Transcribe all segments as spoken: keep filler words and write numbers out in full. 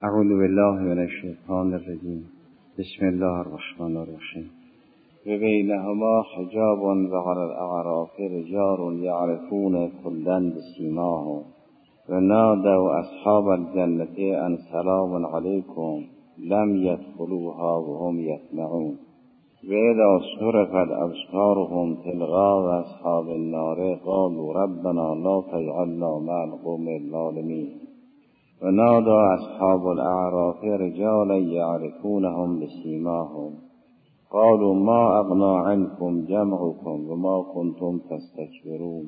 اعوذ بالله من الشیطان الرجیم. بسم الله الرحمن الرحیم. و بینهما حجاب و علی الاعراف رجال یعرفون کلا بسیماهم و نادوا اصحاب الجنة ان سلام علیکم لم يدخلوها وهم یطمعون و اذا صرفت ابصارهم تلقاء اصحاب النار قالوا ربنا لا تجعلنا مع القوم الظالمین و نادى اصحاب الاعراف رجالا یعرفونهم بسیماهم قالوا ما اغنى عنكم جمعكم وما كنتم تستكبرون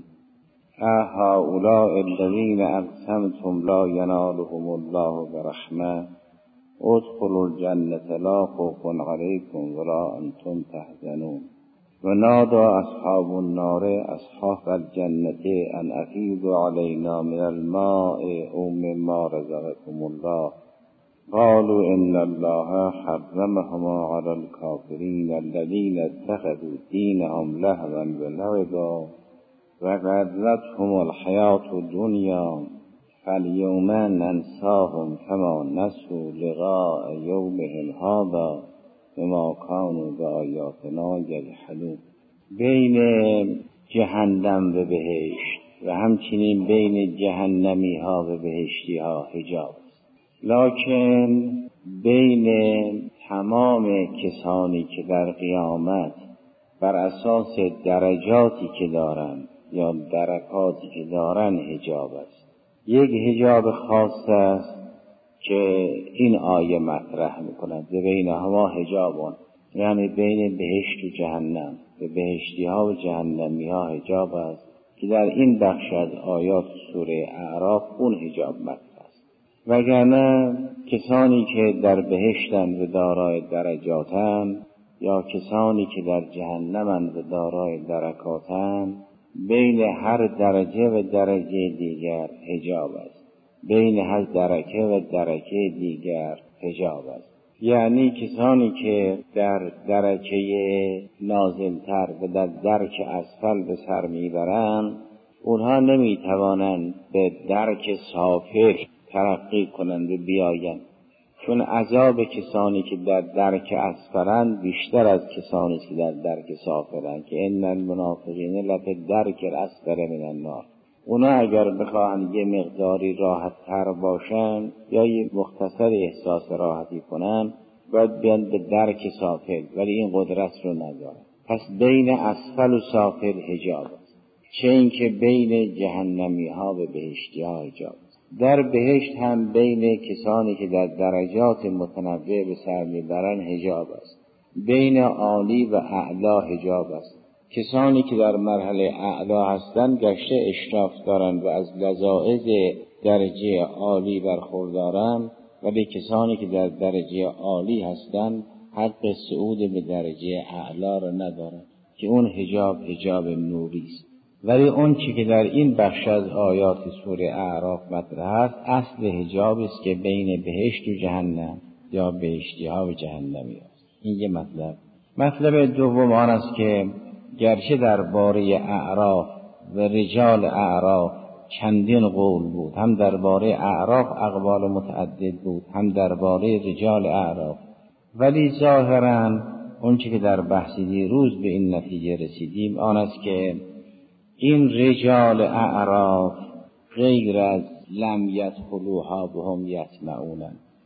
هؤلاء الذين اقسمتم لا ينالهم الله برحمة ادخلوا الجنة لا خوف عليكم ولا انتم تحزنون و نادى اصحاب النار اصحاب الجنة ان افیضوا علینا من الماء او مما رزقكم الله قالوا ان الله حرمهما على الكافرين الذين اتخذوا دينهم لهوا ولعبا وغرتهم الحياة الدنيا فاليوم ننساهم كما نسوا لقاء يومهم هذا بما كانوا بآیاتنا یجحدون. بین جهنم و بهشت و همچنین بین جهنمی ها و بهشتی ها حجاب است، لکن بین تمام کسانی که در قیامت بر اساس درجاتی که دارند یا درکاتی که دارند حجاب است. یک حجاب خاص است که این آیه مطرح میکند و بینهما حجابون، یعنی بین بهشت و جهنم و بهشتی ها و جهنمی ها حجاب است که در این بخش از آیات سوره اعراف اون حجاب مطرح است. وگرنه کسانی که در بهشتند و دارای درجاتند یا کسانی که در جهنمند و دارای درکاتند، بین هر درجه و درجه دیگر حجاب است. بین هر درکه و درکه دیگر حجاب است. یعنی کسانی که در درجه نازلتر و در درک اسفل به سر میبرند، اونها نمیتوانند به درک سافل ترقی کنند و بیایند، چون عذاب کسانی که در درک اسفلند بیشتر از کسانی که در درک سافلند که ان المنافقین لفی الدرک الاسفل من النار. اونا اگر بخواهند یه مقداری راحت تر باشن یا یه مختصر احساس راحتی کنن، باید بیان به درک سافل، ولی این قدرت رو ندارن. پس بین اسفل و سافل حجاب است، چه اینکه بین جهنمی ها و بهشتی ها حجاب است. در بهشت هم بین کسانی که در درجات متنوع به سر میبرن حجاب است. بین عالی و اعلا حجاب است. کسانی که در مرحله اعلا هستند گشته اشراف دارند و از لذائذ درجه عالی برخوردارند، ولی کسانی که در درجه عالی هستند حق صعود به درجه اعلا را ندارند که اون حجاب حجاب نوری است. ولی اون چی که در این بخش از آیات سوره اعراف مطرح است، اصل حجاب است که بین بهشت و جهنم یا بهشتی ها و جهنمی است. این یه مطلب. مطلب دوم آن است که گرچه درباره اعراف و رجال اعراف چندین قول بود، هم درباره اعراف اقوال متعدد بود، هم درباره رجال اعراف، ولی ظاهراً اون چی که در بحث دیروز به این نتیجه رسیدیم آن است که این رجال اعراف غیر از لم یدخلوها وهم یطمعون،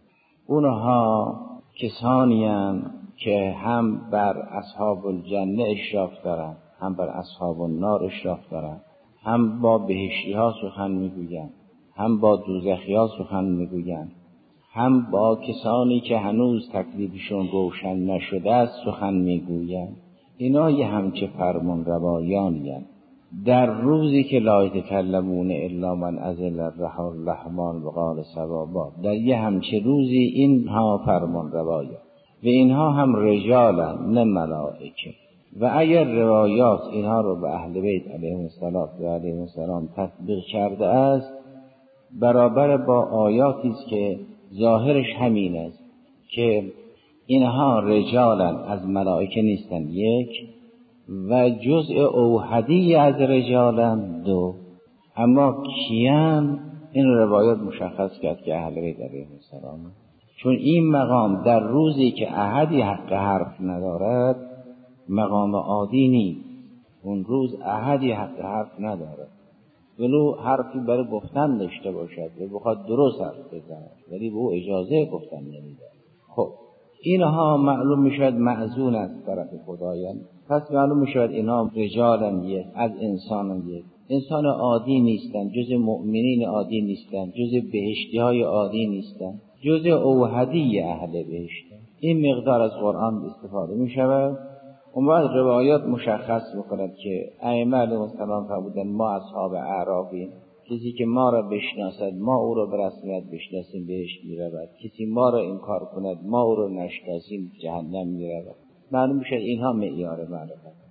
اونها کسانی اند که هم بر اصحاب الجنه اشراف دارند، هم بر اصحاب النار اشراف دارند، هم با بهشتی ها سخن میگویند، هم با دوزخی ها سخن میگویند، هم با کسانی که هنوز تکلیفشون روشن نشده است سخن میگویند. اینا یه همچه فرمان روایانی هستند. در روزی که لا یتکلمون الا من اذن الرحمن و قال صوابا، در یه همچه روزی اینها فرمان روایان و اینها هم رجالن نه ملائکه. و اگر روایات اینها رو به اهل بیت علیهم السلام و علیهم السلام تطبیق کرده است، برابر با آیاتی است که ظاهرش همین است که اینها رجالن، از ملائکه نیستن، یک، و جزء اوحدی از رجالن، دو. اما کیان این روایات مشخص کرد که اهل بیت علیهم السلام، چون این مقام در روزی که احدی حق حرف ندارد مقام عادی نیست. اون روز احدی حق حرف ندارد، ولو حرفی برای گفتن داشته باشد و بخواد درست حرف بزند، ولی به او اجازه گفتن نمیده. خب اینها معلوم میشود معزون از طرف خدایند. پس معلوم میشود اینها رجالن یک از انسانن یک انسان عادی نیستن، جز مؤمنین عادی نیستن، جز بهشتی های عادی نیستن، جز اوحدی اهل بهشت. این مقدار از قرآن استفاده میشود. اون بعد روایات مشخص میکند که ائمه علیهم السلام فرمودند ما اصحاب اعرابیم، کسی که ما را بشناسد ما او را به رسمیت بشناسیم بهشت میرود، کسی ما را انکار کند ما او را نشناسیم جهنم میرود. معلوم میشد اینها معیار معرفت.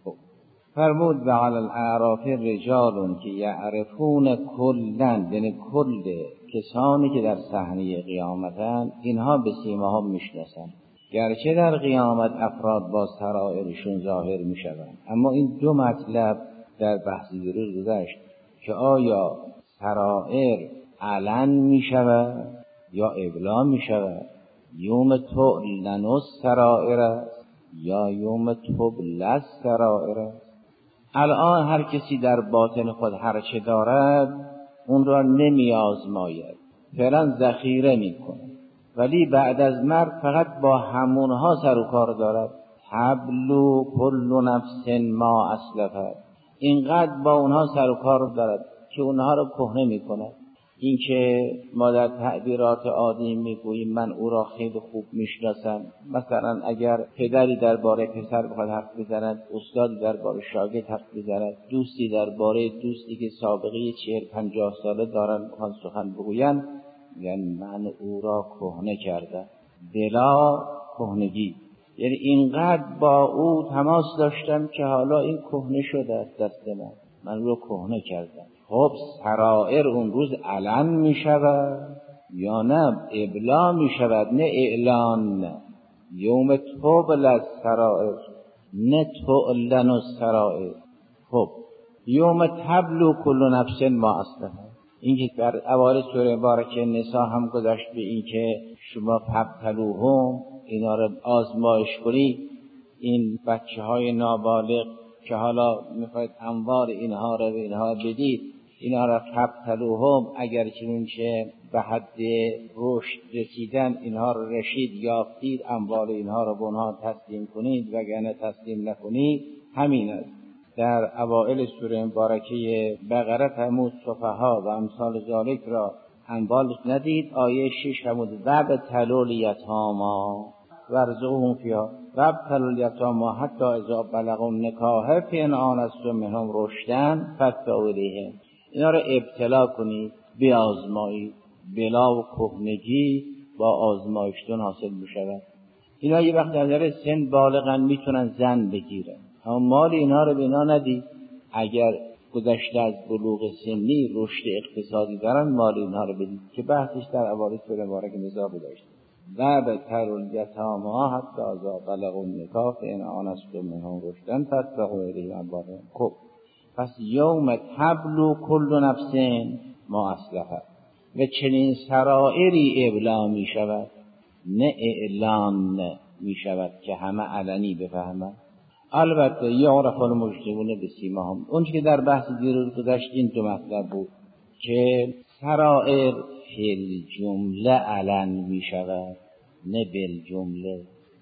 فرمود و علی الاعراف رجال که یعرفون کلن، یعنی کل کسانی که در صحنه قیامتند اینها به سیماها میشناسند. گرچه در قیامت افراد با سرائرشون ظاهر میشوند، اما این دو مطلب در بحث دیروز گذشت که آیا سرائر علن میشود یا ابلا میشود. یوم تعلن السرائر یا یوم تبلی السرائر. الان هر کسی در باطن خود هر چه دارد اون را نمی آزماید، فعلا ذخیره میکنه، ولی بعد از مرگ فقط با همونها سر و کار دارد. تبلو کل نفس ما اسلفت، اینقدر با اونها سر و کار دارد که اونها را کهنه میکند. این که ما در تعبیرات عادی میگوییم من او را خیلی خوب میشناسم، مثلا اگر پدری درباره پسر بخواد حرف بزند، استادی درباره شاگرد حرف بزند، دوستی درباره دوستی که سابقه چهل پنجاه ساله دارن بخواد سخن بگویند، یعنی من او را کهنه کردم. بلا کهنگی، یعنی اینقدر با او تماس داشتم که حالا این کهنه شده از دست من، من رو کهنه کردم. خب سرائر اون روز علن می شود یا نه ابلا می شود؟ نه اعلان، نه. یوم تبلی السرائر نه تعلن السرائر. خب یوم تبلو کل نفس ما اسلفت، این که در اوایل سوره مبارکه نساء هم گذشت به این که شما فابتلوهم، اینا رو آزمایش کنید. این بچه های نابالغ که حالا میخواید اموال اینها رو به اینها بدید، اینها را فابتلوهم، اگر چنینچه به حد رشد رسیدن اینها رو رشید یافتید، اموال اینها رو به اونها تسلیم کنید، وگرنه تسلیم نکنید. همین است. در اوائل سوره مبارکه بقره فرمود سفها و امثال ذالک را اموال ندید. آیه شش فرمود وابتلوا الیتاما وارزقوهم فیها وابتلوا الیتاما حتی اذا بلغوا النکاح فإن آنستم منهم رشدا فادفعوا الیهم. اینا رو ابتلا کنید، بیازمایید. بلا و کهنگی با آزمایشتون حاصل میشود. اینا یه وقت در سن بالغن میتونن زن بگیرن، اما مال اینا رو به اینا ندید. اگر گذشته از بلوغ سنی رشد اقتصادی دارن مال اینها رو بدید که بحثش در اوایل سوره مبارکه نزاع داشت. و بتر الیتاما حتی اذا بلغوا النکاح فإن آنستم منهم رشدا فادفعوا الیهم اموالهم. خب پس یوم تبلو کل نفس ما اسلفت، و چنین سرائری ابلا می شود، نه اعلان می شود که همه علنی بفهمند. البته یعرف المجرمون بسیماهم، اون که در بحث دیروز گذشت این دو مطلب بود که سرائر فی الجمله علن می شود، نه بالجمله.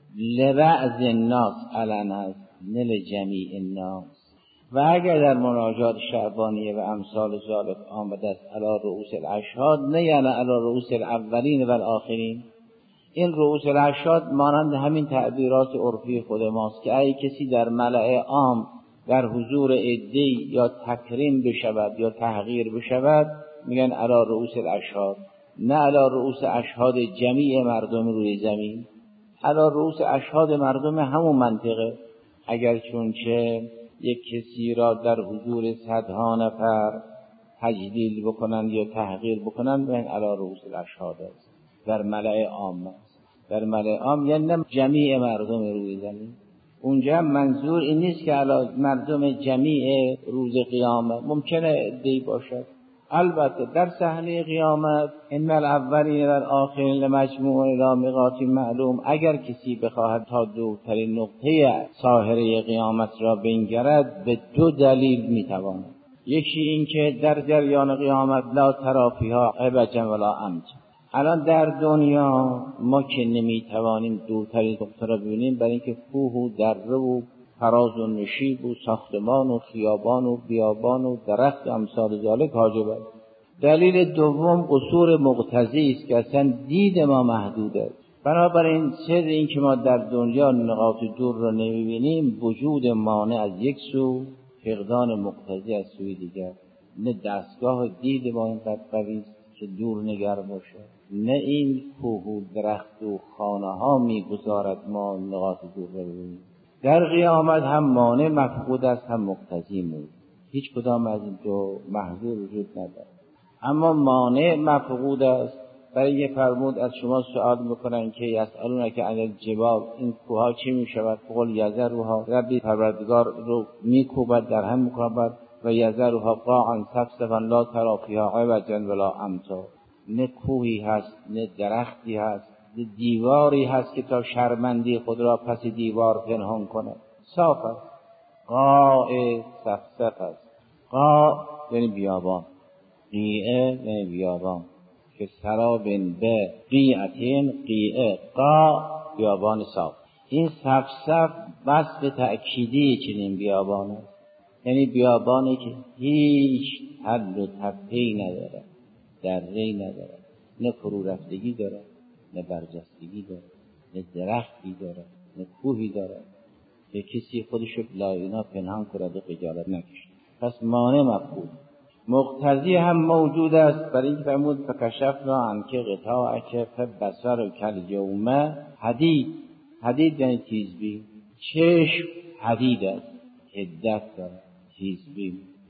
لبعض الناس علن است، نه لجمیع الناس. و اگر در مناجات شعبانیه و امثال ذالک آمده است علی رؤوس الاشهاد، نه یعنی علی رؤوس الاولین و الاخرین. این رؤوس الاشهاد مانند همین تعبیرات عرفی خود ماست که ای کسی در ملأ عام در حضور عده‌ای یا تکریم بشود یا تحقیر بشود، میگن علی رؤوس الاشهاد، نه علی رؤوس اشهاد جمیع مردم روی زمین. علی رؤوس اشهاد مردم همون منطقه. اگر چونچه یک کسی را در حضور صدها نفر تجلیل بکنند یا تحقیر بکنند، میگن علی رؤوس الاشهاد است، در ملأ عام است. در ملأ عام یعنی نه جمیع مردم روی زمین. اونجا منظور این نیست که علی مردم جمیع روز قیامت، ممکنه عده‌ای باشد البته در صحنه قیامت ان الاولین و الاخرین لمجموعون الی میقات معلوم، اگر کسی بخواهد تا دورترین نقطه ساحره قیامت را بنگرد به دو دلیل میتواند. یکی این که در جریان قیامت لا تری فیها عوجا ولا امتا. الان در دنیا ما که نمیتوانیم دورترین نقطه را ببینیم برای اینکه کوه و دره و فراز و نشیب و ساختمان و خیابان و بیابان و درخت و امثال ذالک حاجب است. دلیل دوم قصور مقتضی است که اصلا دید ما محدود است. بنابراین سر این که ما در دنیا نقاط دور را نمیبینیم وجود مانع از یک سو، فقدان مقتضی از سوی دیگر. نه دستگاه دید ما اینقدر قوی است که دور نگر باشه، نه این کوه و درخت و خانه ها میگذارد ما نقاط دور را ببینیم. در قیامت هم مانع مفقود است هم مقتضی موجود، هیچ کدام از این دو محضور وجود ندارد. اما مانع مفقود است. برای یه فرمود از شما سوال میکنن که یسالونک عن الجبال، این کوها چی میشود؟ قل یذرها ربی، پروردگار رو میکوبد در هم میکوبد و یذرها قاعا صفصفا لا تری فیها عوجا ولا امتا. نه کوهی هست نه درختی هست نه دیواری هست که تا شرمندی خود را پس دیوار پنهان کند. صاف است، قاع صفصف است. قاع یعنی بیابان، قیعه یعنی بیابان که سراب به قیعتین، قیعه قاع بیابان صاف. این صفصف وصف تأکیدی چنین بیابان است، یعنی بیابانی که هیچ حد و تپه‌ای نداره، دره‌ای نداره، نه فرو رفتگی داره، نه برجستگی داره، نه درختی داره، نه کوهی داره که کسی خودشو لاینا پنهان کرده خجالت نکشه. پس مانع مفقود. مقتضی هم موجود است. برای این فرمود فکشفنا عنک غطاءک فبصرک الیوم حدید. حدید یعنی تیزبین. چشم حدید است، حدت داره، تیزبین.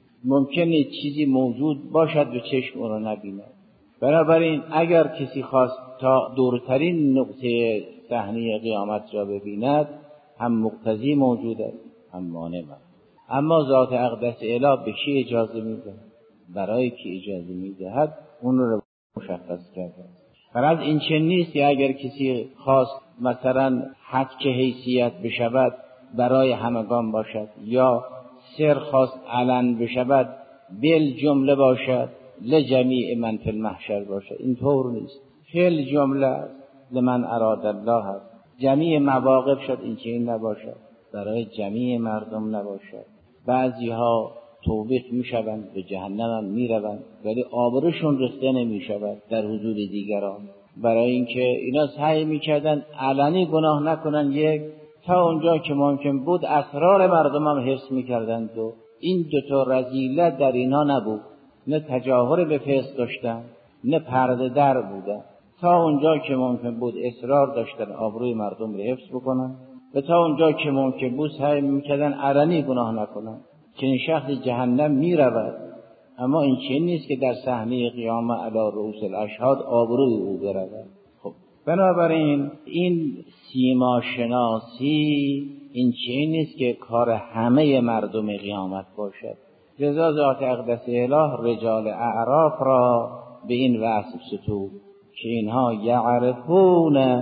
ممکنه چیزی موجود باشد و چشم اون را نبیند. بنابراین اگر کسی خواست تا دورترین نقطه صحنه قیامت را ببیند هم مقتضی موجود است هم مانع. اما ذات اقدس الهی به کی اجازه میده؟ برای کی اجازه میدهد اون رو مشخص کرده. فرض این چه نیست که اگر کسی خواست مثلا حد که حیثیت بشود برای همگان باشد، یا سر خواست علن بشود بل جمله باشد لجمیع من فی المحشر باشد. این طور نیست. فل جمله است، لمن اراد الله است. جمیع مواقف شد این چه این نباشد، برای جمیع مردم نباشد. بعضی ها توبیخ می شوند به جهنم هم می روند ولی آبروشون ریخته نمی شود در حضور دیگران، برای اینکه اینا سعی می کردن علنی گناه نکنن، یک تا اونجا که ممکن بود اسرار مردم هم حفظ می کردند و این دوتا رذیلت در اینا نبود. نه تجاهر به فسق داشتن نه پرده در بودن. تا اونجا که ممکن بود اصرار داشتن آبروی مردم رو حفظ بکنن و تا اونجا که ممکن بود سعی میکردن علنی گناه نکنن. چنین شخص جهنم میرود. اما این چنین نیست که در صحنه قیامت علی رؤوس الاشهاد آبروی او برود. خب بنابراین این سیما شناسی این چنین نیست که کار همه مردم قیامت باشد. جزا ذات اقدس اله رجال اعراف را به این وصف ستود که اینها یعرفون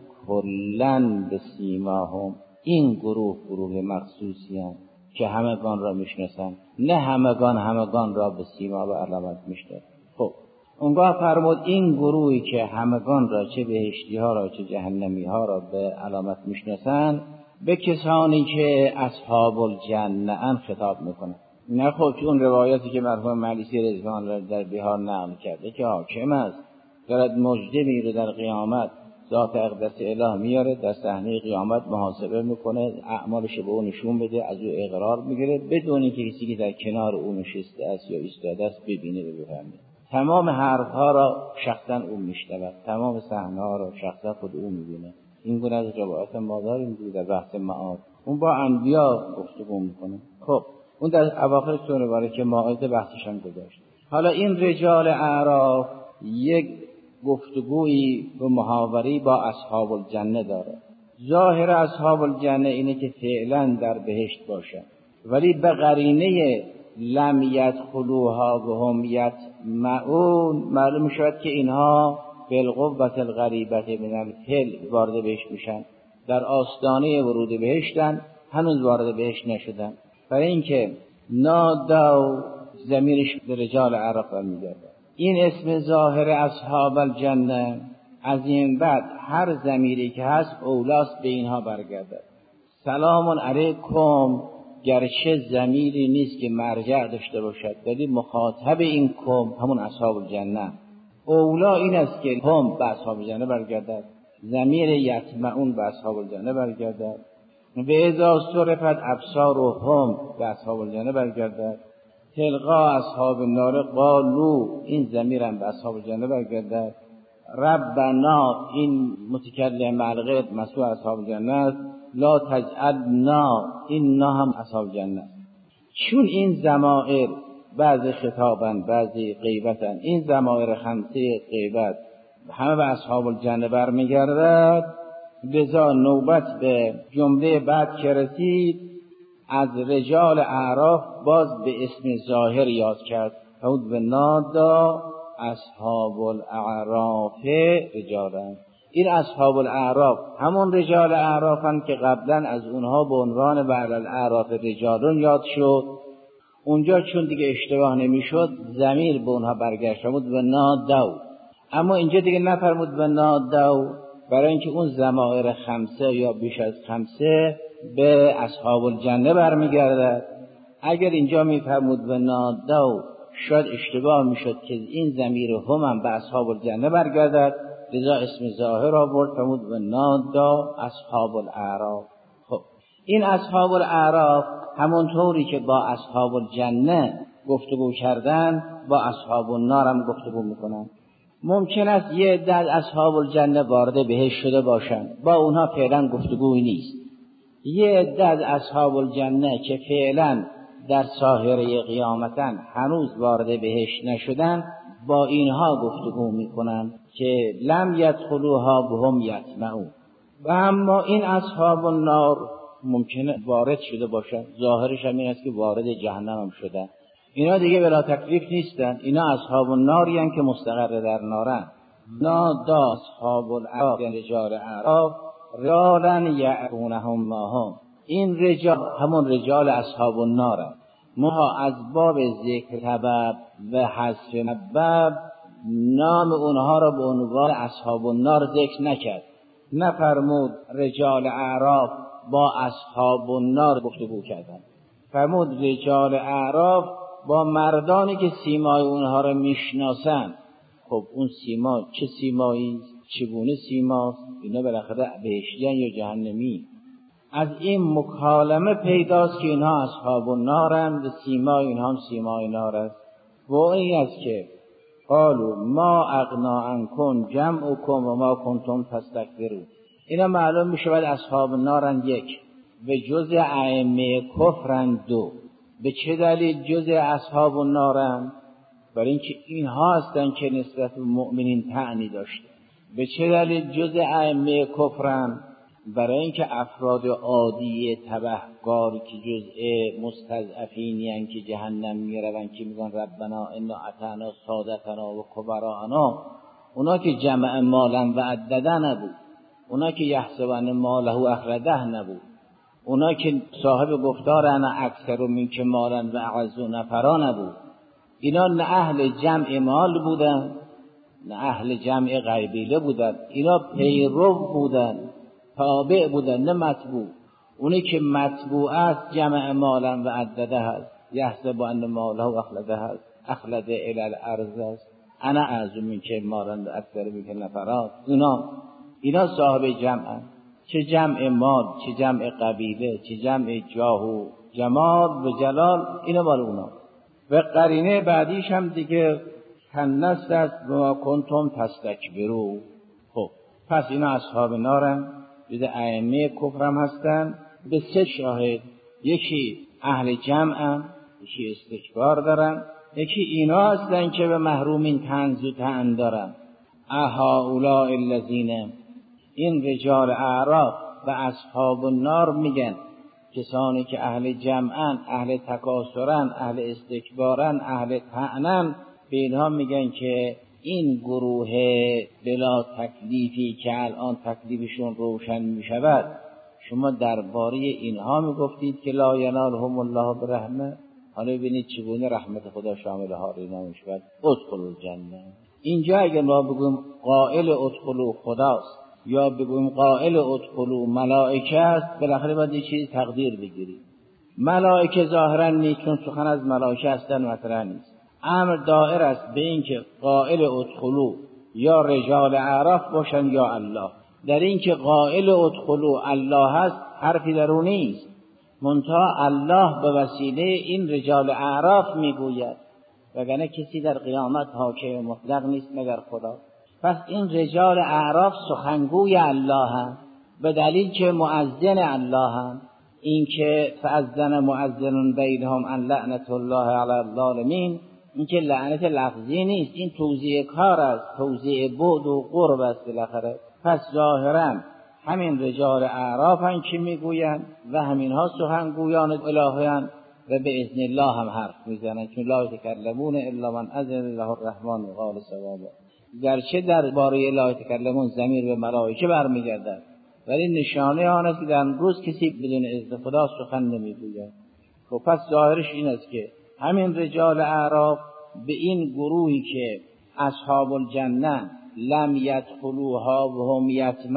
کلن به سیماهم. این گروه گروه مخصوصی هستند که همگان را میشناسند، نه همگان همگان را به سیما و علامت میشناسند. خب اونگاه فرمود این گروهی که همگان را چه بهشتی ها را چه جهنمی ها را به علامت میشناسند به کسانی که اصحاب الجنه ان خطاب میکنند. نه خب چون روایاتی که مرحوم مجلسی رضوان را در بهار نقل کرده که حاکم است دارد مجده میره در قیامت، ذات اقدس اله میاره در صحنه قیامت محاسبه میکنه، اعمالش به اون نشون بده، از او اقرار میگیره بدون اینکه کسی که در کنار او نشسته است یا ایستاده است ببینه و بفهمه. تمام حرف ها را شخصا او میشنود، تمام صحنه ها را شخصا خود او میبینه. این گونه از روایات ما داریم در بحث معاد. اون با انبیا گفتگو میکنه. خب اون در اواخر سوره بارکه مائده بحثش هم گذاشت. حالا این رجال اعراف یک گفتگویی و محاوری با اصحاب الجنه داره. ظاهر اصحاب الجنه اینه که فعلا در بهشت باشن، ولی به قرینه لم یدخلوها و هم یطمعون معلوم شد که اینها بالقوة الغریبة من الفعل وارد بهشت میشن، در آستانه ورود بهشتن، هنوز وارد بهشت نشدن. برای اینکه نادوا ضمیرش به رجال اعراف برمیگرده. این اسم ظاهر اصحاب الجنه از این بعد هر ضمیری که هست اولاست به اینها برگرده. سلام علیکم گرچه ضمیری نیست که مرجع داشته باشد، ولی مخاطب این کم همون اصحاب الجنه، اولا این است که هم به اصحاب الجنه برگردد، ضمیر یطمعون به اصحاب الجنه برگردد. به اذا صرفت ابصارهم به اصحاب الجنه برگردد. تلقا اصحاب النار قالوا این ضمیر هم به اصحاب الجنه برگردد. ربنا این متکلم الغیب مسئول اصحاب الجنه است. لا تجعلنا این نا هم اصحاب الجنه است. چون این ضمائر بعضی خطابن بعضی غیبتن، این ضمائر خمسه غیبت همه به اصحاب الجنه برمیگردد. لذا نوبت به جمله بعد که رسید از رجال اعراف باز به اسم ظاهر یاد کرد. فود به نادا اصحاب الاعراف رجالن. این اصحاب الاعراف همون رجال اعرافن که قبلا از اونها به عنوان بعد الاعراف رجالون یاد شد. اونجا چون دیگه اشتباه نمیشد ضمیر به اونها برگشت فرمود به نادوا، اما اینجا دیگه نفرمود به نادوا، برای اینکه اون ضمائر خمسه یا بیش از خمسه به اصحاب الجنه برمیگردد. اگر اینجا میفرمود به نادوا شاید اشتباه میشد که این ضمیر هم هم به اصحاب الجنه برگردد، لذا اسم ظاهر آورد فرمود به نادا اصحاب الاعراف. خب این اصحاب الاعراف همونطوری که با اصحاب الجنه گفتگو کردن با اصحاب النار هم گفتگو میکنن. ممکن است یه عده از اصحاب الجنه وارد بهشت شده باشند، با اونها فعلا گفتگوی نیست. یه عده از اصحاب الجنه که فعلا در ساحره قیامتن هنوز وارد بهشت نشدن با اینها گفتگو میکنن که لم یدخلوها بهم یطمعون. و اما این اصحاب النار ممکنه وارد شده باشن، ظاهرش هم این است که وارد جهنم هم شدن. اینا دیگه بلا تکلیف نیستن، اینا اصحاب الناری هستند که مستقر در نارن. نادا اصحاب الاعراف رجال اعراف رجالا یعرفونهم ما هم. این رجال همون رجال اصحاب النار هست. ما از باب ذکر سبب و حذف مسبب نام اونها را به عنوان اصحاب النار ذکر نکرد، نفرمود رجال اعراف با اصحاب النار گفتگو کردن، فرمود رجال اعراف با مردانی که سیمای اونها را میشناسن. خب اون سیما چه سیمایی، چگونه سیماست؟ اینا بالاخره بهشتیان یا جهنمی؟ از این مکالمه پیداست که اینها اصحاب النارند و سیمای اینها هم سیمای نار است. و این است که قالوا ما اغنا عنکم جمعکم و ما کنتم تستكبرون. اینا معلوم می شود اصحاب النارند یک، به جزء ائمه کفرند دو. به چه دلیل جزء اصحاب النارند؟ برای اینکه اینها هستند که نسبت به مؤمنین طعنی داشته. به چه دلیل جزء ائمه کفرند؟ برای اینکه افراد عادی تبهکار که جزء مستضعفینی ان که جهنم میروند که میگن ربنا انا اطعنا سادتنا و کبراءنا، اونا که جمع مالا و عدده نبود، اونا که یحسبن ماله اخلده نبود، اونا که صاحب گفتار انا اکثر منک مالا و اعز نفرا نبود. اینا نه اهل جمع مال بودن نه اهل جمع قبیله بودن، اینا پیرو بودن، تابع بودن، نه متبوع. اونی که متبوع است جمع مالا و عدده هست، یحسب ان ماله اخلده هست، اخلده الی الارض است، انا اعز منک مالا و اکثر منک نفرا. اینا اینا صاحب جمع، چه جمع مال، چه جمع قبیله، چه جمع جاه و جمال و جلال، اینا مال اونا. و قرینه بعدیش هم دیگه کنست است و کنتم تستکبرون. خب پس اینا اصحاب نارن، جز ائمه کفرم هستن به سه شاهد. یکی اهل جمعن، یکی استکبار دارن، یکی اینا هستن که به محرومین طنز و طعن دارن. اهؤلاء الذین، این رجال اعراف و اصحاب النار میگن کسانی که اهل جمعن، اهل تکاسرن، اهل استکبارن، اهل طعنن، به اینها میگن که این گروه بلا تکلیفی که الان تکلیفشون روشن میشود، شما درباره اینها میگفتید که لا ینالهم الله برحمه، حالا ببینید چگونه رحمت خدا شامل حال اینا میشود. ادخلوا الجنه. اینجا اگر ما بگویم قائل ادخلوا خداست یا بگویم قائل ادخلوا ملائکه است، بالاخره باید یه چیزی تقدیر بگیرید. ملائکه ظاهرا نیست، چون سخن از ملائکه هستن مطرح نیست. امر دائر است به این که قائل ادخلوا یا رجال اعراف باشن یا الله. در این که قائل ادخلوا الله هست حرفی در اون نیست، منتها الله به وسیله این رجال اعراف میگوید، وگرنه کسی در قیامت حاکم مطلق نیست مگر خدا. پس این رجال اعراف سخنگوی الله هم، به دلیل که مؤذن الله هم. این که فاذن مؤذن بینهم ان لعنت الله علی الظالمین، این که لعنت لفظی نیست، این توزیع کار است، توزیع بعد و قرب است بالاخره. پس ظاهرا همین رجال اعراف هم که میگویند و همین ها سخنگویان الهیان و به اذن الله هم حرف میزنند، چون لا یتکلمون الا من اذن له الرحمن وقال صوابا. گرچه در باره لا یتکلمون ضمیر به ملائکه برمیگردد، ولی نشانه آن است که در روز کسی بدون اذن خدا سخن نمیگوید. خب پس ظاهرش این است که همین رجال اعراف به این گروهی که اصحاب الجنه لم یدخلوها وهم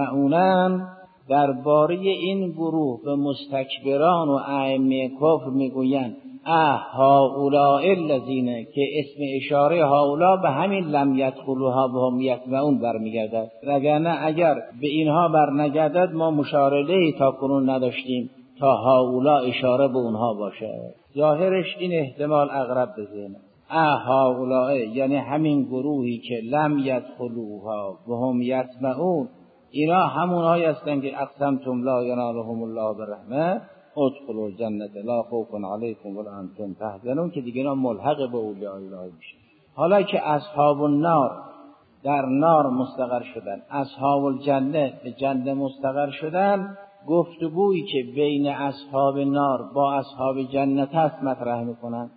یطمعون، درباره این گروه به مستکبران و ائمه کفر میگویند اه هؤلاء الذین، که اسم اشاره هؤلاء به همین لم یدخلوها وهم یطمعون برمیگردد. وگرنه اگر به اینها برنگردد ما مشارله تا کنون نداشتیم تا هؤلاء اشاره به اونها باشه. ظاهرش این احتمال اقرب به ذهن. اه هؤلاء یعنی همین گروهی که لم یدخلوها وهم یطمعون، اینا همونهایی هستند که اقسمتم لا ینالهم الله برحمه ادخلوا الجنه لا خوف علیکم ولا انتم تحزنون، که دیگه اینا ملحق به اولیاء الله میشه. حالا که اصحاب النار در نار مستقر شدن، اصحاب الجنه به جنه مستقر شدن، گفتگویی که بین اصحاب نار با اصحاب جنت هست مطرح میکنن.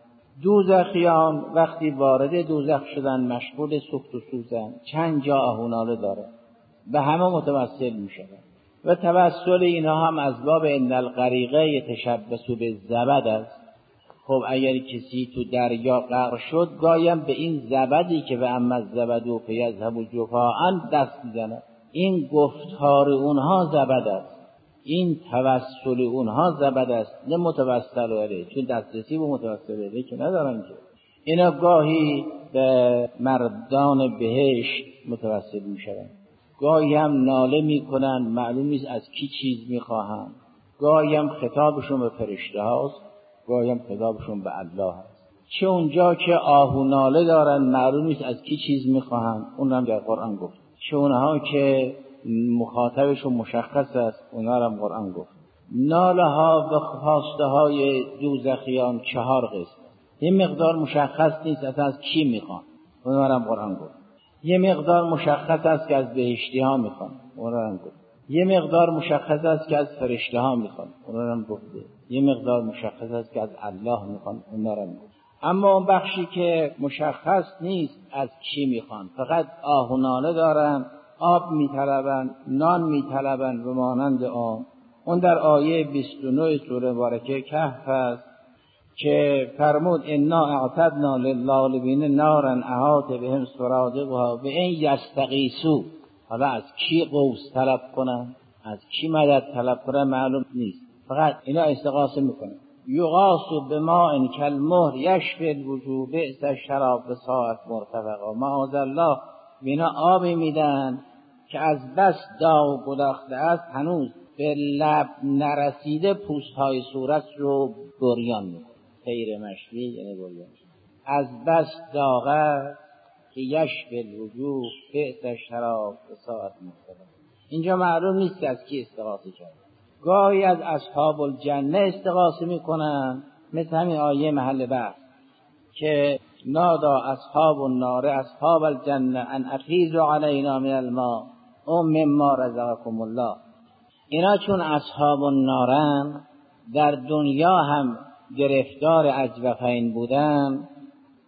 دوزخیان وقتی وارد دوزخ شدن مشغول سوخت و سوزن، چند جا آهوناله داره، به همه متوسل میشن و توسل اینها هم از باب ان الغریقه یتشبث بالزبد است. خب اگر کسی تو دریا غرق شد، گایم به این زبدی که به اما الزبد فیذهب جفاء دست میزنه. این گفتار اونها زبد است، این توسل اونها زبد است، نه متوسل علیه، چون دسترسی به متوسل علیه که ندارن که. اینا گاهی به مردان بهشت متوسل میشن، گاهی هم ناله میکنن، معلوم نیست از کی چیز میخواهن، گاهی هم خطابشون به فرشته هاست، گاهی هم خطابشون به الله هست. چه اونجا که آهو ناله دارن معلوم نیست از کی چیز میخواهن، اون هم در قرآن گفت. چه اونها که مخاطبشون مشخص است، اونها هم قرآن گفت. ناله ها و خواسته های دوزخیان چهار قسم، یه مقدار مشخص نیست اصلا از کی میخوان، اونها هم قرآن گفت. یه مقدار مشخص است که از بهشتی ها میخوان، اونها هم گفت. یه مقدار مشخص است که از فرشته ها میخوان، اونها هم گفت. یه مقدار مشخص است که از الله میخوان، اونها هم گفت. اما اون بخشی که مشخص نیست از کی میخوان، فقط آه و ناله دارن، آب میطلبن، نان میطلبن و مانند آن، اون در آیه بیست و نه سوره مبارکه کهف است که فرمود انا اعتدنا للظالمین نارا احاط بهم سرادقها و ان یستغیثوا. حالا از کی قوس طلب کنن، از کی مدد طلب کنن معلوم نیست، فقط اینا استغاثه میکنن. یغاث بماء کالمهل یشفی الوجوه بئس الشراب و ساءت مرتفقا. معاذ الله اینا آبی میدن که از بس داغ و گداخته است، هنوز به لب نرسیده پوست های صورت رو بریان میکنه. خیر مشوی یعنی بریان، از بس داغه که یشفی الوجوه بئس الشراب و ساءت مرتفقا. اینجا معلوم نیست از کی استغاثه کرد. گاهی از اصحاب الجنه استغاثه میکنن، مثل همین آیه محل بحث که نادا اصحاب النار اصحاب الجنه ان افیضوا علینا من الماء او مما رزقکم الله. اینا چون اصحاب النارن، در دنیا هم گرفتار اجوفین بودن،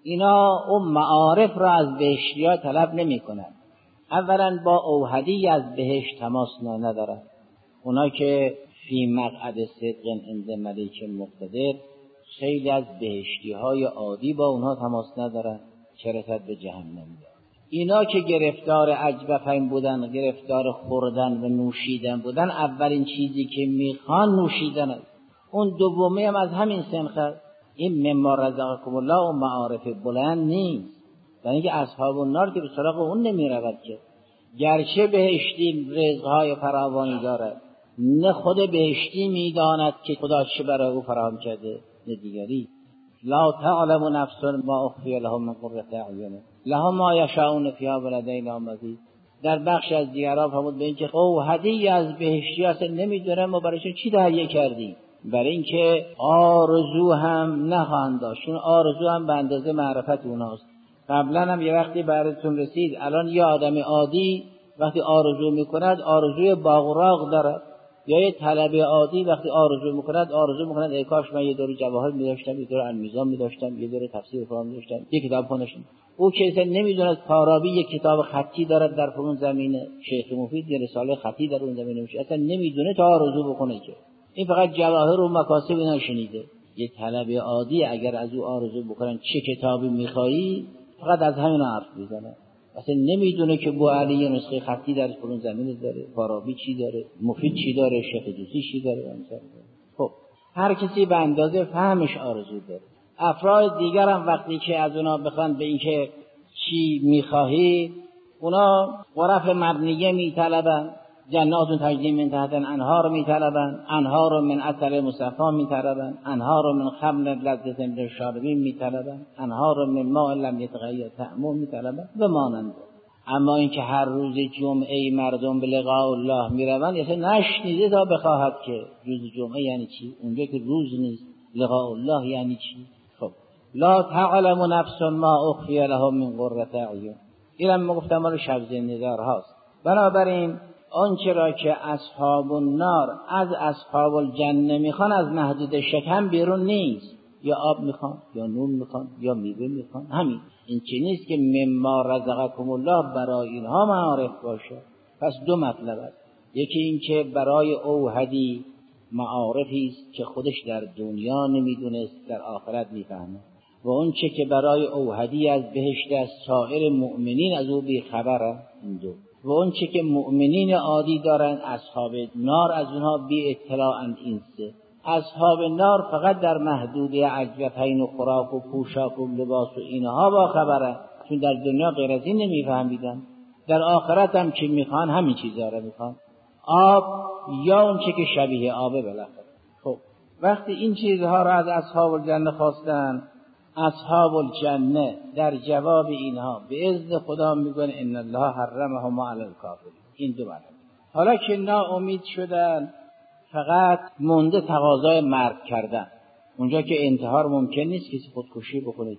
اینا اون معارف را از بهشتی‌ها طلب نمی‌کنند. اولا با اوحدی از بهشت تماس ندارند. اونا که فی مقعد صدق عند ملیک مقتدر، خیلی از بهشتی‌های عادی با اونها تماس ندارند، چه رسد به جهنم. اینا که گرفتار عجبفین بودن، گرفتار خوردن و نوشیدن بودن، اولین چیزی که میخوان نوشیدن است. اون دومی هم از همین سنخ است. این مما رزقکم الله و معارف بلند نیست، یعنی که اصحاب النار که به سراغ اون نمی رود که گرچه بهشتی رزقهای فراوانی دارد، نه خود بهشتی میداند که خدا چه برای او فراهم کرده، نه دیگری. لا تعلم نفس ما اخفی لهم من قرة اعین لهم ما یشاءون فیها ولدینا مزید. در بخش از دیگران فرمود به اینکه او هدیه از بهشتی اصلا نمیدونم ما برایشون چی تهیه کردیم، برای اینکه آرزو هم نخواهند داشت، چون آرزو هم به اندازه معرفت اوناست. قبلا هم یه وقتی براتون رسید، الان یه آدم عادی وقتی آرزو میکند آرزوی باغ و راغ دارد، یا یه طلبه عادی وقتی آرزو میکند آرزو میکند ای کاش من یه دور جواهر می‌داشتم، یه دور المیزان می‌داشتم، یه دور تفسیر قرآن می‌داشتم، یه کتاب خوندم. او که اصلا نمیدوند فارابی یک کتاب خطی دارد در اون زمینه، شیخ مفید یه رساله خطی در اون زمینه میشه، اصلا نمیدونه تا آرزو بکنه که این فقط جواهر و مکاسب اینا شنیده. یه طلبه عادی اگر از او آرزو بکنن چه کتابی می‌خوایی، فقط از همین حرف میزنه، اصلا نمیدونه که بو علی یه نسخه خطی در اون زمینه داره، فارابی چی داره، مفید چی داره، شیخ دوسی چی داره. خب هر کسی به اندازه فهمش آرزو داره. افراد دیگر هم وقتی که از اونا بخوان به اینکه چی میخواهی، اونا غرف مبنیه میطلبن، جنات تجری من تحت الانهار میطلبن، انهار من عسل مصفا میطلبن، انهار من خمر لذة للشاربین میطلبن، انهار من ماء لم یتغیر طعمه میطلبن و مانند. اما اینکه هر روز جمعه مردم به لقاء الله میروند، یعنی نشنیده تا بخواهد که روز جمعه یعنی چی، اونجا که روز نیست لقاء الله یعنی چی. خب لا تعلم نفس ما اخفی لهم من قرة اعین. اینم گفتم مال شب زندار هاست. بنابراین آنچه را که اصحاب النار از اصحاب الجنه میخوان از محدود شکم بیرون نیست، یا آب میخوان یا نون میخوان یا میوه میخوان، همین. این چه نیست که مما رزقکم الله برای اینها معارف باشه. پس دو مطلب است، یکی این که برای اوحدی معارفی است که خودش در دنیا نمیدونست، در آخرت میفهمه، و اون چه که برای اوحدی از بهشت از سایر مؤمنین از او بیخبره. این دو. و اون چه که مؤمنین عادی دارن اصحاب نار از اونها بی اطلاعند. این سه. اصحاب نار فقط در محدوده عجبتین و خوراک و پوشاک و لباس و اینها با خبره، چون در دنیا غیر از این نمیفهمیدن. در آخرت هم که میخوان همین چیزها را میخوان، آب یا اون چه که شبیه آبه بالاخره. خب وقتی این چیزها را از اصحاب الجنه خواستن، اصحاب الجنه در جواب اینها به اذن خدا میگن ان الله حرمهما علی الکافرین. این دو معنی. حالا که ناامید شدن، فقط مونده تقاضای مرگ کردن. اونجا که انتحار ممکن نیست، کسی خودکشی بکنه.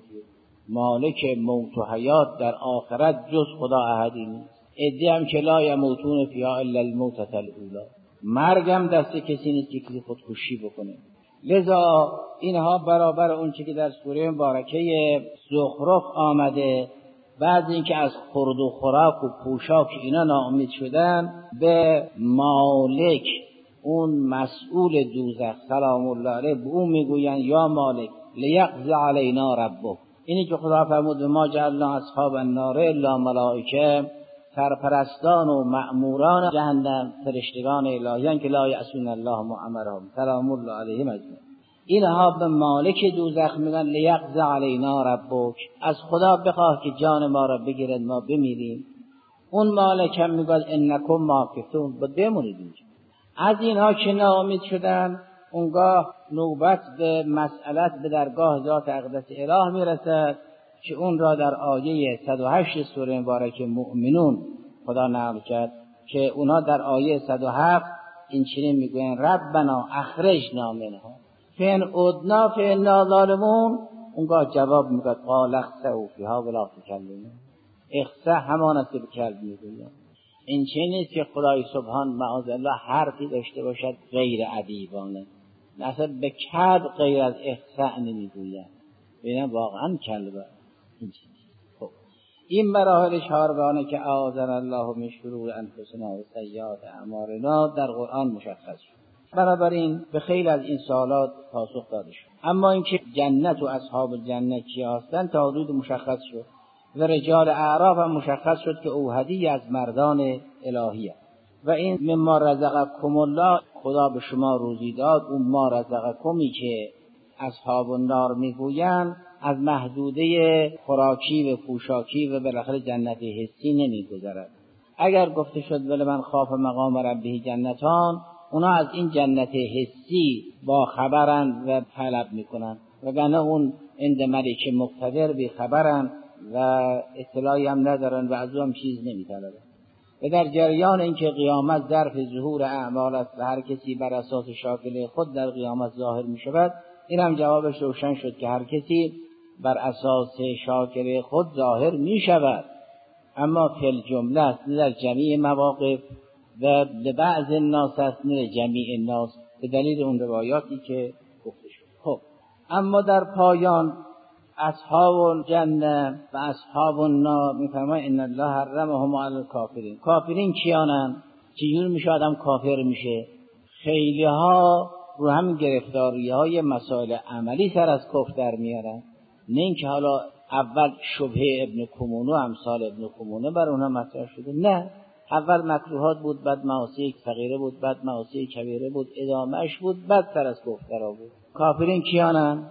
مالک موت و حیات در آخرت جز خدا احدی نیست. ادعی هم که لا یموتون فیها الا الموتة الاولی. مرگ هم دست کسی نیست که کسی خودکشی بکنه. لذا اینها برابر اون چی که در سوره مبارکه زخرف آمده، بعد اینکه از خورد و خوراک و پوشاک اینا ناامید شدن، به مالک اون مسئول دوزخ سلام الله علیه به اون میگوین یا مالک لیقضی علینا ربک. اینی که خدا فرمود ما جعلنا اصحاب النار الا ملائکه، سرپرستان و مأموران جهنم فرشتگان الهیان که لا یعصون الله ما امرهم سلام الله علیهم اجمعین. اینها به مالک دوزخ میگن لیقضی علینا ربک، از خدا بخواه که جان ما را بگیرد ما بمیریم. اون مالک هم میگه انکم ماکثون، با بمونید اینجا. از اینها که ناامید شدن، اونگاه نوبت به مسئلت به درگاه ذات اقدس اله میرسد که اون را در آیه صد و هشت سوره مبارکه مؤمنون خدا نقل کرد که اونا در آیه صد و هفت این چنین میگوین ربنا اخرجنا منها فإن عدنا فإنا ظالمون. اونگاه جواب میگه قال اخسئوا فیها ولا تکلمون. اخسأ همان است که به کلب میگوین. این چه نیست که خدای سبحان معاذ الله حرفی داشته باشد غیر ادیبانه، اصلا به کلب غیر از اخسأ نمیگوید. ببینم واقعا کلبه خب این مراحل چهارگانه که اعاذنا الله من شرور انفسنا و سیئات اعمالنا در قرآن مشخص شد. بنابراین به خیلی از این سوالات پاسخ داده شد. اما اینکه جنت و اصحاب الجنت کیا هستند تا حدود مشخص شد و رجال اعراف هم مشخص شد که اوحدی از مردان الهیه. و این مما رزقکم الله، خدا به شما روزی داد، اون ما رزقکمی که اصحاب النار میگویند از محدوده خوراکی و پوشاکی و بالاخره جنت حسی نمیگذرد. اگر گفته شد ولی من خاف مقام ربه جنتان، اونا از این جنت حسی با خبرند و طلب میکنن، وگرنه اون عند ملک مقتدر بی خبرند و اطلاعی هم ندارن و از اون چیز نمیطلبن. و در جریان اینکه قیامت ظرف ظهور اعمال است و هر کسی بر اساس شاکله خود در قیامت ظاهر می شود، این هم جوابش روشن شد که هر کسی بر اساس شاکله خود ظاهر می شود، اما فی الجمله است، نه در جمیع مواقف و لبعض الناس است، نه جمیع الناس، به دلیل اون روایاتی که گفته شد. خب اما در پایان اصحاب الجنه و اصحاب النار میفرماید ان الله حرمهم علی الکافرین. کافرین کیانن؟ چجور میشه آدم کافر میشه؟ خیلی ها رو هم گرفتاری های مسائل عملی سر از کفر در میارن، نه اینکه حالا اول شبهه ابن کمونه و امثال ابن کمونه بر اونها مطرح شده، نه، اول مکروهات بود، بعد معاصی صغیره بود، بعد معاصی کبیره بود، ادامهش بود، بعد سر از کفر در آورد. کافرین کیانن؟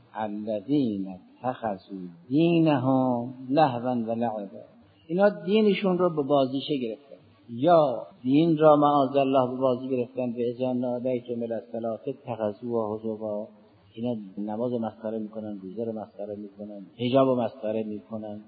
الذین اتخذوا دینهم لهوا و لعبا. اینا دینشون رو به بازیچه گرفتن، یا دین را معاذ الله به بازی گرفتن. به اذا نادیتم الی الصلاة اتخذوها هزوا. اینا نماز رو مسخره میکنن، روزه رو مسخره میکنن، حجاب رو مسخره میکنن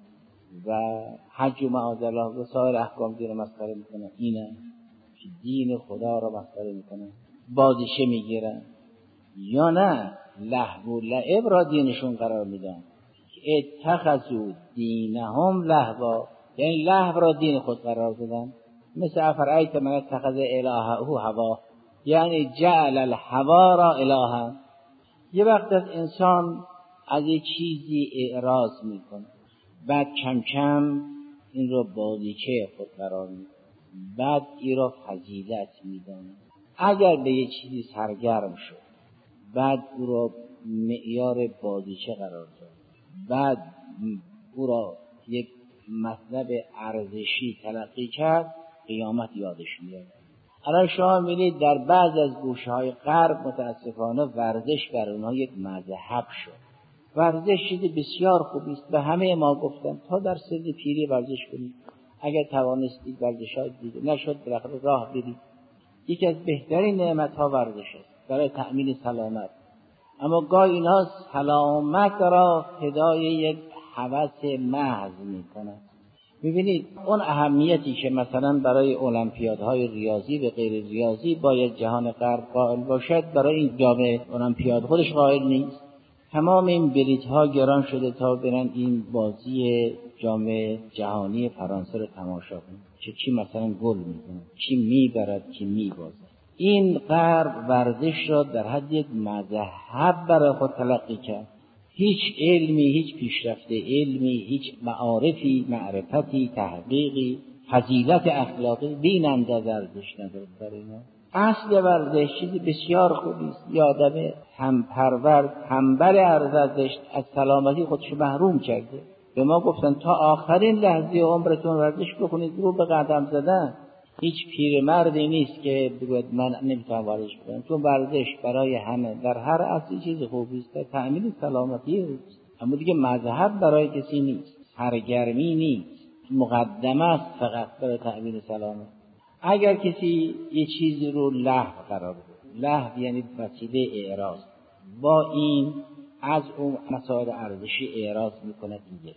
و حج و معاذ الله و سایر احکام دین رو مسخره میکنن. اینا که دین خدا رو مسخره میکنن، بازیچه میگیرن. یا نه لهو و لعب را دینشون قرار میدن. اتخذوا دینهم لهوا، یعنی لهو را دین خود قرار دادن. مثل افرایت من اتخذ الهه هوا، یعنی جعل الهوا را الها. یه وقت از انسان از یک چیزی اعراض میکنه، بعد کم کم این رو بازیچه خود قرار میده، بعد این را فضیلت میدانه. اگر به یک چیزی سرگرم شد، بعد او را معیار بازیچه قرار داد، بعد او را یک مطلب ارزشی تلقی کرد، قیامت یادش میاد. الان شما می‌بینید در بعض از گوشه‌های غرب متاسفانه ورزش بر اونها یک مذهب شد. ورزش چیز بسیار خوبی است، به همه ما گفتن تا در سن پیری ورزش کنید، اگر توانستید ورزش‌های دیگه، نشد بالاخره راه برید. یکی از بهترین نعمت‌ها ورزش است برای تأمین سلامت. اما گاهی اینا سلامت را فدای یک هوس محض می‌کنند. می‌بینید اون اهمیتی که مثلا برای المپیادهای ریاضی و غیر ریاضی باید جهان غرب قائل باشد، برای این جام المپیاد خودش قائل نیست. تمام این بلیط‌ها گران شده تا برن این بازی جام جهانی فرانسه رو تماشا کنن، که کی مثلا گل می‌زنه، کی میبرد، کی میبازد. این غرب ورزش را در حد یک مذهب برای خود تلقی کرد. هیچ علمی، هیچ پیشرفت علمی، هیچ معارفی، معرفتی، تحقیقی، فضیلت اخلاقی بی نمد ورزش نداره در اینا. اصل ورزش چیزی بسیار خوبی است. یادمه هم پرورد تنبل ورزش از سلامتی خودش محروم کرده. به ما گفتن تا آخرین لحظه عمرتون ورزش بکنید، رو به قدم زدن. هیچ پیرمردی نیست که بگوید من نمیتونم ورزش کنم، چون ورزش برای همه در هر عصری چیز خوبی است، تأمین سلامتی است. اما دیگه مذهب برای کسی نیست، سرگرمی نیست، مقدمه است فقط برای تأمین سلامت. اگر کسی یه چیزی رو لهو قرار بده، لهو یعنی وسیله اعراض، با این از اون مسائل ارزشی اعراض میکنه دیگه،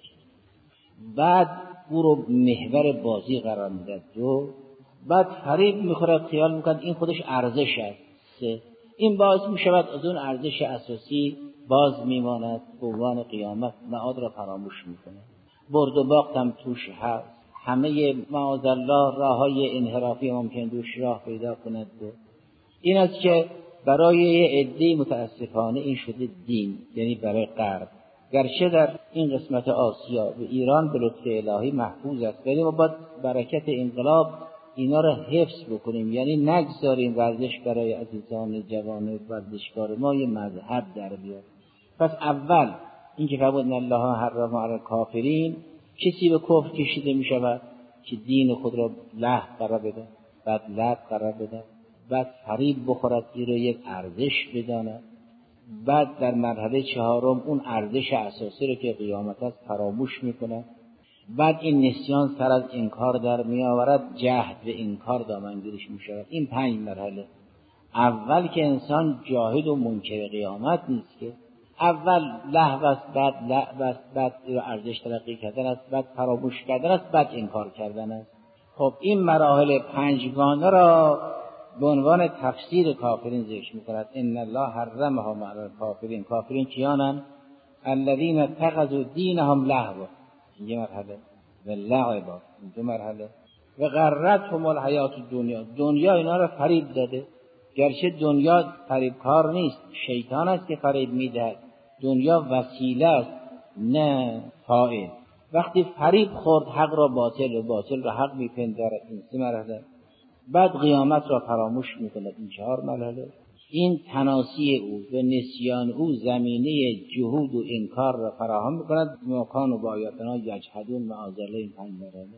بعد او رو محور بازی قرار میده، دو بعد فریب میخوره، خیال میکنه این خودش ارزش است، سه این باعث میشود از اون ارزش اساسی باز میماند، به عنوان قیامت معاد را فراموش میکنه. برد و باخت هم توش هست، همه معاذ الله راههای انحرافی ممکن دوش راه پیدا کند. این است که برای عده متاسفانه این شده دین، یعنی برای غرب. گرچه در این قسمت آسیا و ایران به لطف الهی محفوظ است، ولی ما باید برکت انقلاب اینا رو حفظ بکنیم، یعنی نگذاریم ورزش برای عزیزان جوان ورزشکار ما یه مذهب در بیاد. پس اول این که فرمود الله حرم علی الکافرین، کسی به کفر کشیده می شود که دین خود را لهو قرار بده، بعد لعب قرار بده، بعد فریب بخورد، این رو یک ارزش بداند، بعد در مرحله چهارم اون ارزش اساسی رو که قیامت است فراموش میکنه، بعد این نسیان سر از انکار در می آورد، جهد و انکار دامنگیرش می شود. این پنج مرحله. اول که انسان جاهد و منکر قیامت نیست، که اول لهو است، بعد لعب است، بعد ارزش تلقی کردن است، بعد فراموش کردن است، بعد انکار کردن است. خب این مراحل پنجگانه را به عنوان تفسیر کافرین ذکر می‌کند. ان الله حرمهم علی الکافرین. کافرین کیانند؟ الذین اتخذوا دینهم لهوا، یه مرحله، و لعبا، دو مرحله، و غرتهم الحیات الدنیا، دنیا اینا را فریب داده. گرچه دنیا فریب کار نیست، شیطان است که فریب میدهد، دنیا وسیله است نه فاعل. وقتی فریب خورد حق را باطل و باطل را حق میپندارد، این سه مرحله. بعد قیامت را فراموش میکند، این چهار مرحله. این تناسی او و نسیان او زمینه جهود و انکار را فراهم میکند. مکان و با آیاتنا یجحدون معاذالله، این پنج مرحله.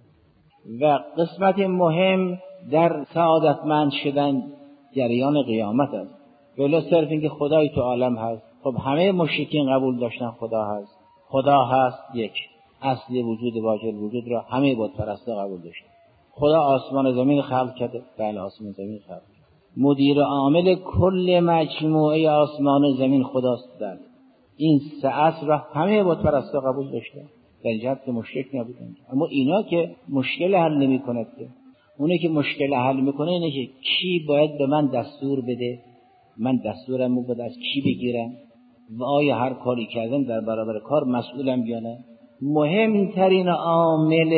و قسمت مهم در سعادتمند شدن جریان قیامت است. ولی صرف اینکه خدای تو عالم هست. خب همه مشرکین قبول داشتن خدا هست، خدا هست یک، اصل وجود واجب وجود را همه بت پرستا قبول داشتن. خدا آسمان و زمین خلق کرده، بله آسمان و زمین خلق. مدیر عامل کل مجموعه آسمان و زمین خداست، بله. این سه اصل را همه بت پرستا قبول داشتن، در جهت مشرک نبودن. اما اینا که مشکل حل نمی‌کند، که اونه که مشکل حل میکنه اینه که کی باید به من دستور بده، من دستورمو باید از کی بگیرم و آیا هر کاری کردم در برابر کار مسئولم یا نه. مهمترین عامل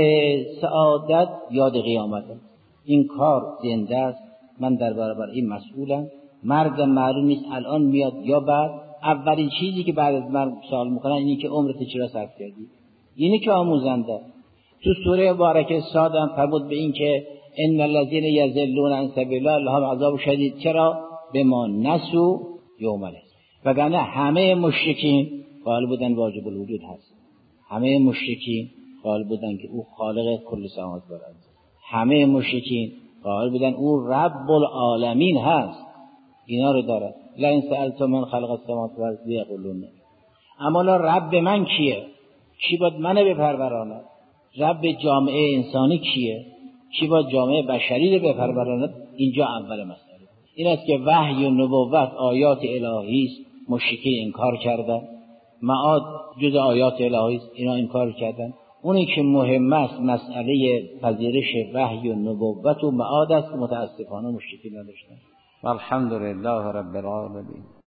سعادت یاد قیامت است. این کار زنده است، من در برابر این مسئولم، مرگ معلوم نیست الان میاد یا بعد. اولین چیزی که بعد از مرگ سوال میکنن اینه که عمرت چرا صرف کردی، اینی که آموزنده. تو سوره مبارکه صاد هم فرمود به این که ان الذين يضلون عن سبيل الله لهم عذاب شدید. چرا؟ بما نسوا یوم الحساب. وگرنه همه مشرکین قائل بودن واجب الوجود هست، همه مشرکین قائل بودن که او خالق کل سماوات و ارض، همه مشرکین قائل بودن او رب العالمین هست. اینا رو داره. لا ان سألتم من خلق السماوات و الارض یقولون. اما لا رب من کیه؟ کی باید منو بپروراند؟ رب جامعه انسانی کیه؟ کی باید جامعه بشری رو بپروراند؟ اینجا اول مسئله این است که وحی و نبوت آیات الهی است، مشرکین انکار کردن. معاد جز آیات الهی است، اینا انکار کردن. اونی که مهم است مسئله پذیرش وحی و نبوت و معاد است، متاسفانه مشرکین نداشتن. والحمد لله رب العالمین.